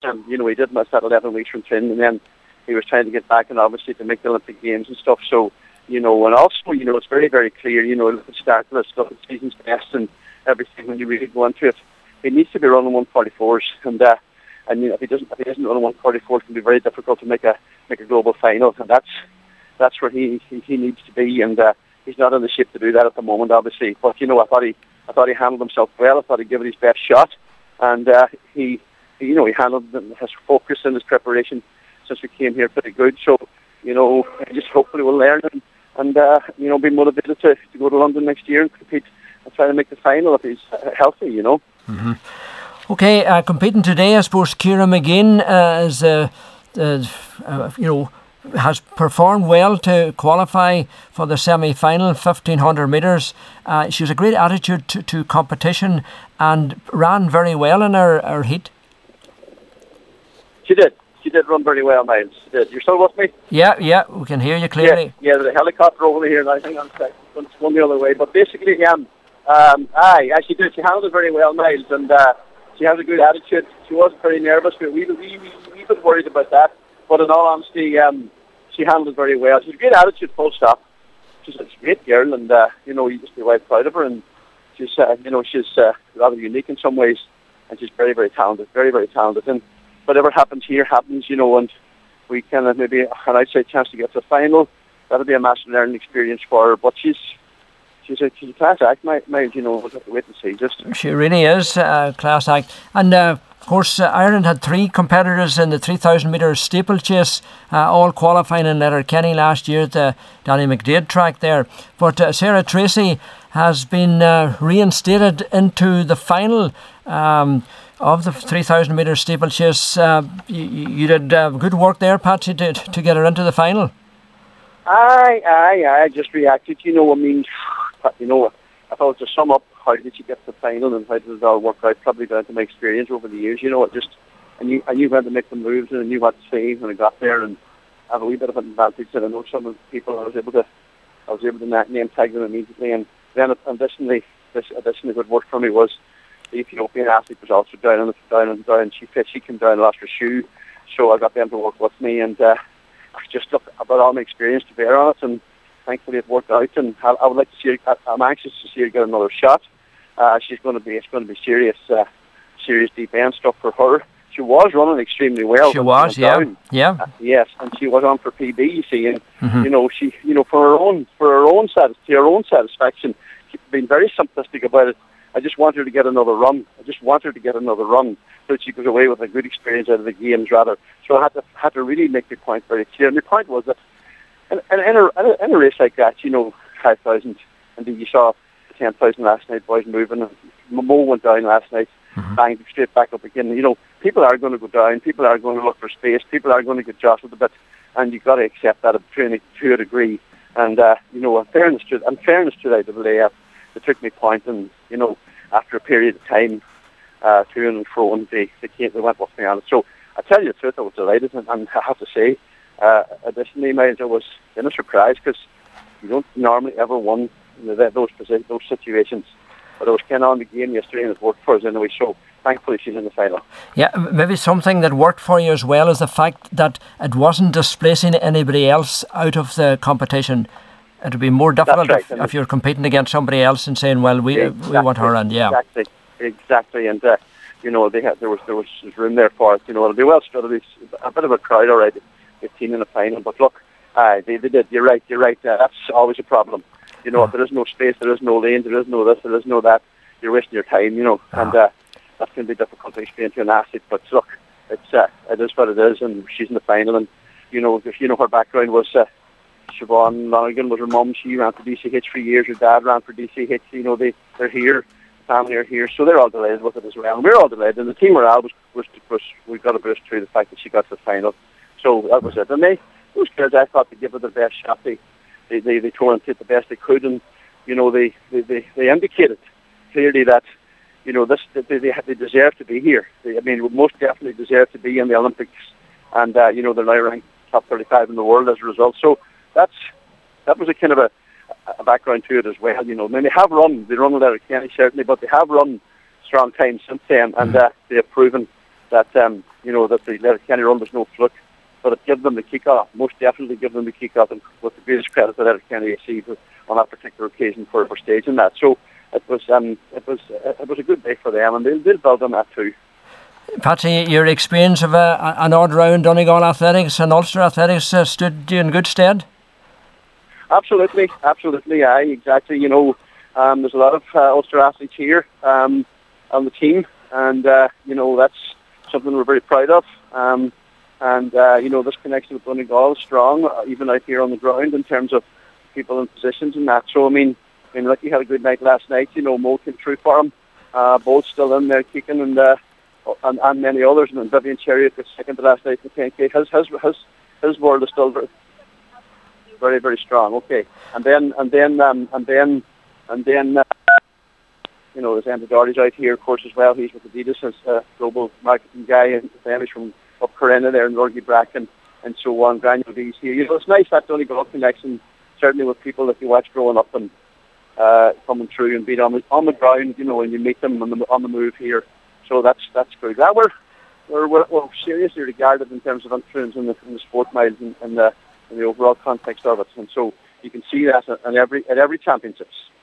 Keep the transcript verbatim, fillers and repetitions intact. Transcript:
um, you know, he did miss that eleven weeks from training, and then he was trying to get back and obviously to make the Olympic Games and stuff. So, you know, and also, you know, it's very, very clear, you know, at the start of this stuff, the season's best and everything, when you really go into it, he needs to be running one forty-fours, and uh, and you know, if he doesn't, if he doesn't run one forty-four, it can be very difficult to make a make a global final, and that's that's where he he, he needs to be, and uh, he's not in the shape to do that at the moment, obviously. But you know, I thought he I thought he handled himself well. I thought he'd given his best shot, and uh, he, he you know he handled his focus and his preparation since we came here pretty good. So, you know, I just hopefully will learn and, and uh, you know, be motivated to, to go to London next year and compete and try to make the final if he's uh, healthy, you know. Mm-hmm. Okay, uh, competing today, I suppose Ciara Mageean uh, is, uh, uh, uh, you know, has performed well to qualify for the semi-final, fifteen hundred metres. Uh, she has a great attitude to, to competition and ran very well in her, her heat. She did. She did run very well, Miles. She did. You're still with me? Yeah, yeah, we can hear you clearly. Yeah, yeah, there's a helicopter over here, and I think I'm going the other way. But basically, um, um, aye, she did. She handled it very well, Miles, and uh, she had a good attitude. She was very nervous, but we we we we bit worried about that. But in all honesty, um, she handled it very well. She's a great attitude, full stop. She's a great girl, and uh, you know, you just be quite proud of her. And she's, uh, you know, she's uh, rather unique in some ways, and she's very, very talented, very, very talented. And whatever happens here happens, you know, and we can uh, maybe an outside chance to get to the final. That'll be a massive learning experience for her. But she's she's a, she's a class act, my, my, you know, we'll have to wait and see. Just she really is a class act. And uh, of course, uh, Ireland had three competitors in the three thousand metre steeplechase, uh, all qualifying in Letterkenny last year at the Danny McDaid track there. But uh, Sarah Tracy has been uh, reinstated into the final. Um, Of the three thousand metre steeplechase, uh, you, you did uh, good work there, Patsy, to, to get her into the final. Aye, aye, aye. I just reacted. You know, I mean, you know, I thought to sum up, how did she get to the final and how did it all work out? Probably down to my experience over the years. You know, it just I knew I knew when to make the moves and I knew what to say when I got there, and I have a wee bit of an advantage that I know some of the people. I was able to I was able to name tag them immediately, and then additionally, this additionally what worked for me was the Ethiopian athlete was also down and down and down. She she came down and lost her shoe, so I got them to work with me, and uh, I just look about all my experience to bear on it, and thankfully it worked out. And I, I would like to see her. I'm anxious to see her get another shot. Uh, she's going to be it's going to be serious, uh, serious deep end stuff for her. She was running extremely well. She was, she yeah, down. yeah, uh, yes, and she was on for P B. You see, and mm-hmm. you know she, you know, for her own, for her own satis- to her own satisfaction, she's been very simplistic about it. I just want her to get another run. I just want her to get another run so that she goes away with a good experience out of the games, rather. So I had to had to really make the point very clear. And the point was that in, in, in, a, in a race like that, you know, five thousand, and then you saw the ten thousand last night, boys moving. And Mo went down last night, mm-hmm. banged straight back up again. You know, people are going to go down. People are going to look for space. People are going to get jostled a bit. And you've got to accept that to a degree. And, uh, you know, in fairness to, in fairness to the I A A F, they took me point, and you know, after a period of time, uh, to and fro, and they they, came, they went with me on it. So I tell you the truth, I was delighted, and, and I have to say, uh, additionally, Miles, I was in a surprise because you don't normally ever win those those situations. But I was kind of on the game yesterday, and it worked for us anyway. So thankfully, she's in the final. Yeah, maybe something that worked for you as well is the fact that it wasn't displacing anybody else out of the competition. It would be more difficult right. if, if you're competing against somebody else and saying, "Well, we exactly. we want her," and yeah, exactly, exactly, and uh, you know, they had there was there was room there for it. You know, it'll be well, it'll be a bit of a crowd already, fifteen in the final. But look, uh, they they did. You're right. You're right. Uh, that's always a problem. You know, oh. if there is no space, there is no lane, there is no this, there is no that. You're wasting your time. You know, oh. and uh, that can be difficult to explain to an athlete. But look, it's uh, it is what it is, and she's in the final, and you know, if you know her background was. Uh, Siobhan Lonergan was her mum. She ran for D C H for years. Her dad ran for D C H. You know, they, they're here. The family are here. So they're all delighted with it as well. And we're all delighted. And the team morale was, was, was we got a boost through the fact that she got to the final. So that was it. And they, those kids, I thought, they gave it their best shot. They, they, they, they tore into it the best they could. And, you know, they, they, they, they indicated clearly that, you know, this they, they, they deserve to be here. They, I mean, most definitely deserve to be in the Olympics. And, uh, you know, they're now ranked top thirty-five in the world as a result. So, That's that was a kind of a, a background to it as well, you know. I mean, they have run, they run a Letterkenny certainly, but they have run strong times since then, and uh, they have proven that um, you know that the Letterkenny run was no fluke, but it gave them the kick-off. Most definitely give them the kick-off, and with the greatest credit that Letterkenny received on that particular occasion for, for staging that. So it was um, it was it was a good day for them, and they'll, they'll build on that too. Patsy, your experience of a, an odd round Donegal Athletics and Ulster Athletics uh, stood you in good stead? Absolutely, absolutely, aye, exactly. You know, um, there's a lot of uh, Ulster athletes here um, on the team, and uh, you know that's something we're very proud of. Um, and uh, you know, this connection with Donegal is strong, uh, even out here on the ground in terms of people in positions and that. So I mean, I mean, Lucky had a good night last night. You know, Mo came through for him. Uh, both still in there kicking, and. Uh, And, and many others, and Vivian Chariot was second to last night in the ten K. His his his his world is still very very, very strong. Okay, and then and then um, and then and then uh, you know, there's Andy Doherty's out here, of course, as well. He's with Adidas as a global marketing guy, and then he's from up Corinna there, and Lorgie Bracken, and so on. Granular D's here. You know, it's nice that Donegal connection, certainly with people that you watch growing up and uh, coming through and being on the on the ground. You know, and you meet them on the on the move here. So that's that's good. That we're we're, we're, we're seriously regarded in terms of influence in the, in the sport miles and, and the in the overall context of it, and so you can see that at every at every championships.